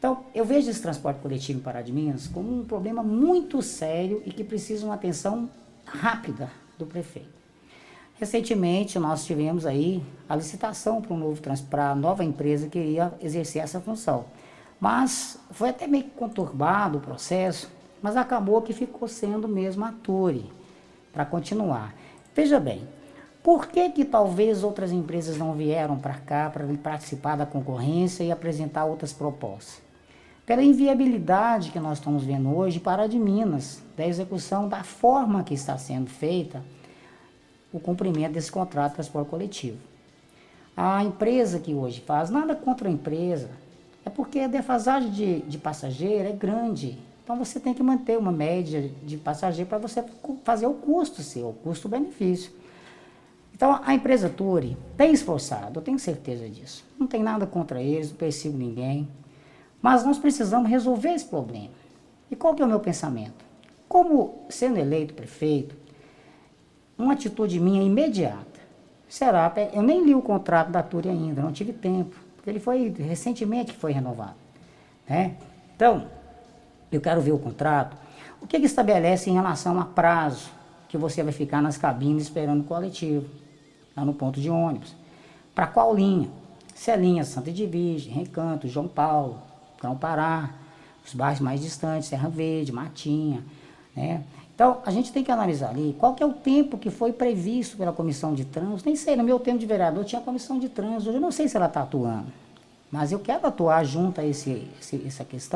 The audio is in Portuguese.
Então, eu vejo esse transporte coletivo em Pará de Minas como um problema muito sério e que precisa de uma atenção rápida do prefeito. Recentemente, nós tivemos aí a licitação para a nova empresa que iria exercer essa função. Mas foi até meio conturbado o processo, mas acabou que ficou sendo mesmo a Turi para continuar. Veja bem, por que talvez outras empresas não vieram para cá para participar da concorrência e apresentar outras propostas? Pela inviabilidade que nós estamos vendo hoje para de Minas, da execução da forma que está sendo feita o cumprimento desse contrato de transporte coletivo. A empresa que hoje faz, nada contra a empresa, é porque a defasagem de passageiro é grande. Então você tem que manter uma média de passageiro para você fazer o custo seu, o custo-benefício. Então a empresa Turi tem esforçado, eu tenho certeza disso. Não tem nada contra eles, não persigo ninguém. Mas nós precisamos resolver esse problema. E qual que é o meu pensamento? Como sendo eleito prefeito, uma atitude minha imediata será, eu nem li o contrato da Turi ainda, não tive tempo, porque ele foi recentemente que foi renovado, né? Então, eu quero ver o contrato, o que estabelece em relação a prazo que você vai ficar nas cabines esperando o coletivo, lá no ponto de ônibus, para qual linha? Se é linha Santa Edvige, Recanto, João Paulo, Grão-Pará, os bairros mais distantes, Serra Verde, Matinha, né? Então, a gente tem que analisar ali qual que é o tempo que foi previsto pela comissão de trânsito. Nem sei, no meu tempo de vereador tinha comissão de trânsito, hoje eu não sei se ela está atuando, mas eu quero atuar junto a essa questão.